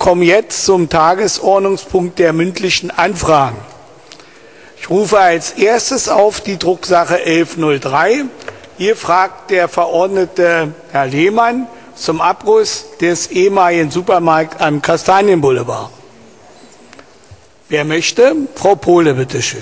kommen jetzt zum Tagesordnungspunkt der mündlichen Anfragen. Ich rufe als erstes auf die Drucksache 1103. Hier fragt der Verordnete Herr Lehmann zum Abriss des ehemaligen Supermarkts am Kastanienboulevard. Wer möchte? Frau Pohle, bitteschön.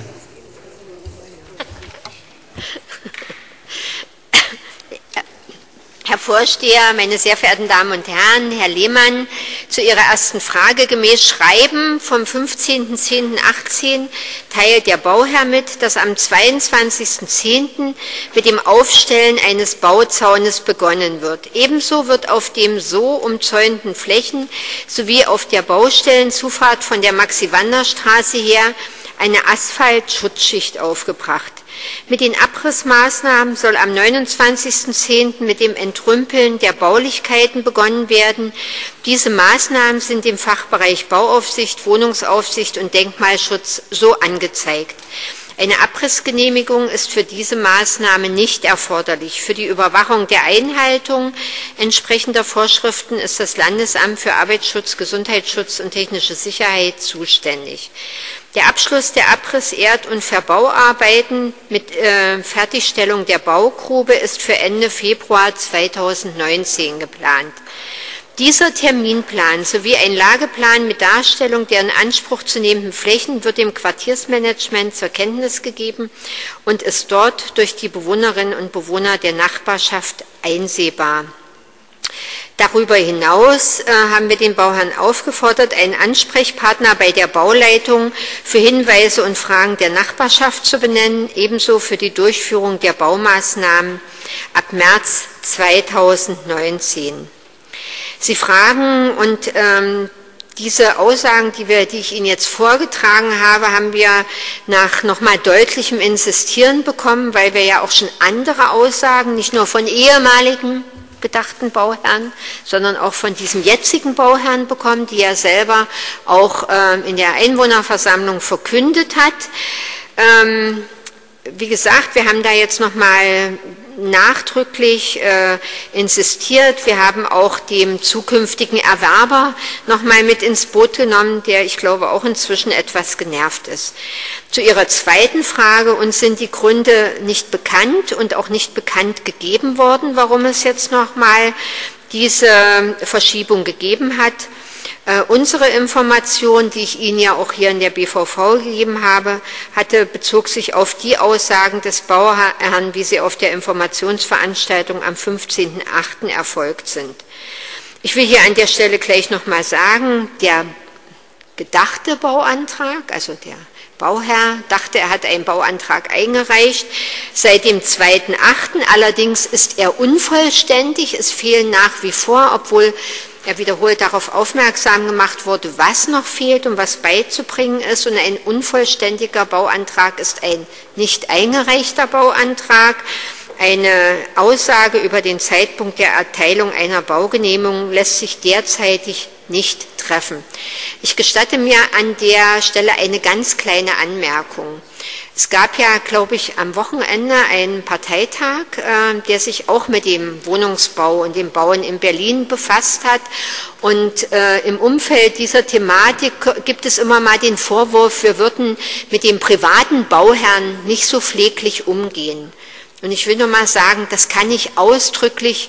Herr Vorsteher, meine sehr verehrten Damen und Herren, Herr Lehmann, zu Ihrer ersten Frage gemäß Schreiben vom 15.10.18 teilt der Bauherr mit, dass am 22.10. mit dem Aufstellen eines Bauzaunes begonnen wird. Ebenso wird auf dem so umzäunten Flächen sowie auf der Baustellenzufahrt von der Maxi-Wander-Straße her eine Asphaltschutzschicht aufgebracht. Mit den Abrissmaßnahmen soll am 29.10. mit dem Entrümpeln der Baulichkeiten begonnen werden. Diese Maßnahmen sind dem Fachbereich Bauaufsicht, Wohnungsaufsicht und Denkmalschutz so angezeigt. Eine Abrissgenehmigung ist für diese Maßnahme nicht erforderlich. Für die Überwachung der Einhaltung entsprechender Vorschriften ist das Landesamt für Arbeitsschutz, Gesundheitsschutz und technische Sicherheit zuständig. Der Abschluss der Abriss-, Erd- und Verbauarbeiten mit Fertigstellung der Baugrube ist für Ende Februar 2019 geplant. Dieser Terminplan sowie ein Lageplan mit Darstellung der in Anspruch zu nehmenden Flächen wird dem Quartiersmanagement zur Kenntnis gegeben und ist dort durch die Bewohnerinnen und Bewohner der Nachbarschaft einsehbar. Darüber hinaus haben wir den Bauherrn aufgefordert, einen Ansprechpartner bei der Bauleitung für Hinweise und Fragen der Nachbarschaft zu benennen, ebenso für die Durchführung der Baumaßnahmen ab März 2019. Sie fragen, und diese Aussagen, die ich Ihnen jetzt vorgetragen habe, haben wir nach nochmal deutlichem Insistieren bekommen, weil wir ja auch schon andere Aussagen, nicht nur von ehemaligen gedachten Bauherren, sondern auch von diesem jetzigen Bauherrn bekommen, die er selber auch in der Einwohnerversammlung verkündet hat. Wie gesagt, wir haben da jetzt nochmal nachdrücklich insistiert. Wir haben auch dem zukünftigen Erwerber nochmal mit ins Boot genommen, der, ich glaube, auch inzwischen etwas genervt ist. Zu Ihrer zweiten Frage: Uns sind die Gründe nicht bekannt und auch nicht bekannt gegeben worden, warum es jetzt nochmal diese Verschiebung gegeben hat. Unsere Information, die ich Ihnen ja auch hier in der BVV gegeben habe, bezog sich auf die Aussagen des Bauherrn, wie sie auf der Informationsveranstaltung am 15.08. erfolgt sind. Ich will hier an der Stelle gleich nochmal sagen, der gedachte Bauantrag, also der Bauherr dachte, er hat einen Bauantrag eingereicht, seit dem 2.8. Allerdings ist er unvollständig, es fehlen nach wie vor, obwohl er wiederholt darauf aufmerksam gemacht wurde, was noch fehlt und was beizubringen ist. Und ein unvollständiger Bauantrag ist ein nicht eingereichter Bauantrag. Eine Aussage über den Zeitpunkt der Erteilung einer Baugenehmigung lässt sich derzeitig nicht treffen. Ich gestatte mir an der Stelle eine ganz kleine Anmerkung. Es gab ja, glaube ich, am Wochenende einen Parteitag, der sich auch mit dem Wohnungsbau und dem Bauen in Berlin befasst hat. Und im Umfeld dieser Thematik gibt es immer mal den Vorwurf, wir würden mit dem privaten Bauherrn nicht so pfleglich umgehen. Und ich will nur mal sagen, das kann ich ausdrücklich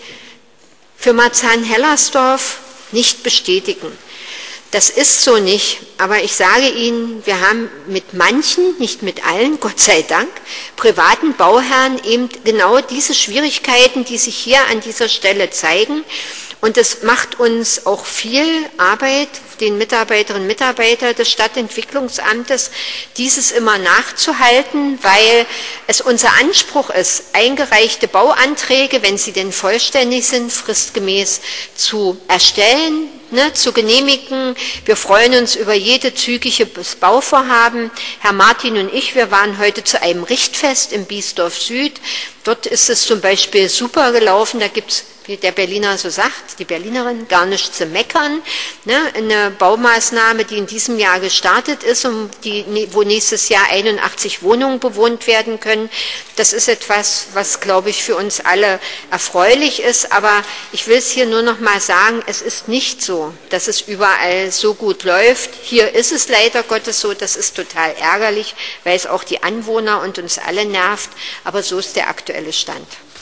für Marzahn-Hellersdorf nicht bestätigen. Das ist so nicht, aber ich sage Ihnen, wir haben mit manchen, nicht mit allen, Gott sei Dank, privaten Bauherren eben genau diese Schwierigkeiten, die sich hier an dieser Stelle zeigen. Und es macht uns auch viel Arbeit, den Mitarbeiterinnen und Mitarbeitern des Stadtentwicklungsamtes, dieses immer nachzuhalten, weil es unser Anspruch ist, eingereichte Bauanträge, wenn sie denn vollständig sind, fristgemäß zu erstellen, zu genehmigen. Wir freuen uns über jede zügige Bauvorhaben. Herr Martin und ich, wir waren heute zu einem Richtfest im Biesdorf Süd. Dort ist es zum Beispiel super gelaufen. Da gibt es, wie der Berliner so sagt, die Berlinerin, gar nichts zu meckern. Eine Baumaßnahme, die in diesem Jahr gestartet ist und wo nächstes Jahr 81 Wohnungen bewohnt werden können. Das ist etwas, was, glaube ich, für uns alle erfreulich ist. Aber ich will es hier nur noch mal sagen, es ist nicht so, so, dass es überall so gut läuft. Hier ist es leider Gottes so, das ist total ärgerlich, weil es auch die Anwohner und uns alle nervt, aber so ist der aktuelle Stand.